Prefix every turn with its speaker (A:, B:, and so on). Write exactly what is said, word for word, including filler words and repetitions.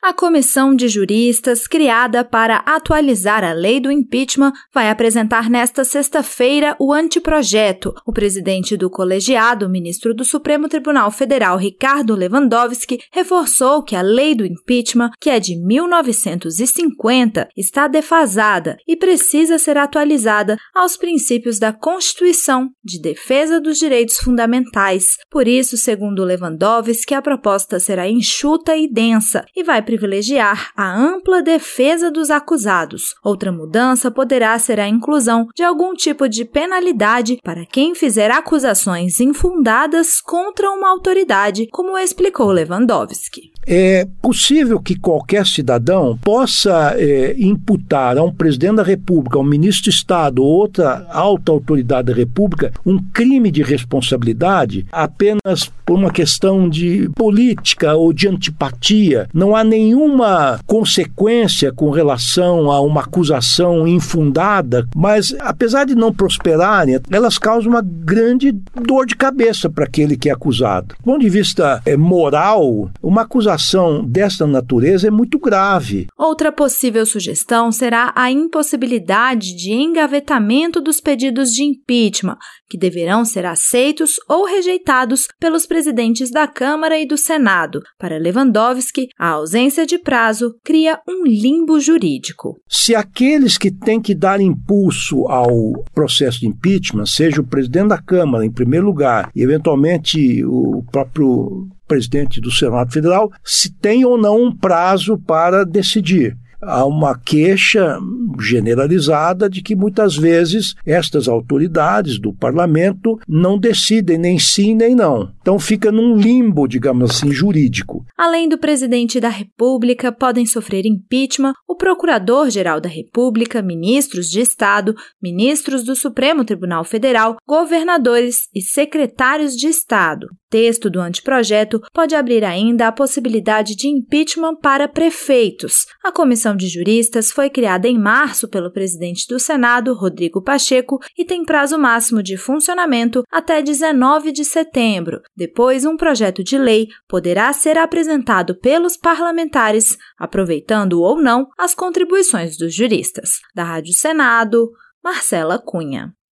A: A comissão de juristas, criada para atualizar a lei do impeachment, vai apresentar nesta sexta-feira o anteprojeto. O presidente do colegiado, o ministro do Supremo Tribunal Federal, Ricardo Lewandowski, reforçou que a lei do impeachment, que é de mil novecentos e cinquenta, está defasada e precisa ser atualizada aos princípios da Constituição de defesa dos direitos fundamentais. Por isso, segundo Lewandowski, a proposta será enxuta e densa e vai privilegiar a ampla defesa dos acusados. Outra mudança poderá ser a inclusão de algum tipo de penalidade para quem fizer acusações infundadas contra uma autoridade, como explicou Lewandowski.
B: É possível que qualquer cidadão possa é, imputar a um presidente da República, a um ministro de Estado ou outra alta autoridade da República um crime de responsabilidade apenas por uma questão de política ou de antipatia. Não há nenhuma consequência com relação a uma acusação infundada, mas apesar de não prosperarem, elas causam uma grande dor de cabeça para aquele que é acusado. Do ponto de vista é, moral, uma acusação desta natureza é muito grave.
A: Outra possível sugestão será a impossibilidade de engavetamento dos pedidos de impeachment, que deverão ser aceitos ou rejeitados pelos presidentes da Câmara e do Senado. Para Lewandowski, a ausência de prazo cria um limbo jurídico.
B: Se aqueles que têm que dar impulso ao processo de impeachment, seja o presidente da Câmara, em primeiro lugar, e eventualmente o próprio presidente do Senado Federal, se tem ou não um prazo para decidir. Há uma queixa generalizada de que muitas vezes estas autoridades do parlamento não decidem nem sim nem não. Então fica num limbo, digamos assim, jurídico.
A: Além do presidente da República, podem sofrer impeachment o procurador-geral da República, ministros de Estado, ministros do Supremo Tribunal Federal, governadores e secretários de Estado. O texto do anteprojeto pode abrir ainda a possibilidade de impeachment para prefeitos. A comissão de juristas foi criada em março pelo presidente do Senado, Rodrigo Pacheco, e tem prazo máximo de funcionamento até dezenove de setembro. Depois, um projeto de lei poderá ser apresentado pelos parlamentares, aproveitando ou não as contribuições dos juristas. Da Rádio Senado, Marcela Cunha.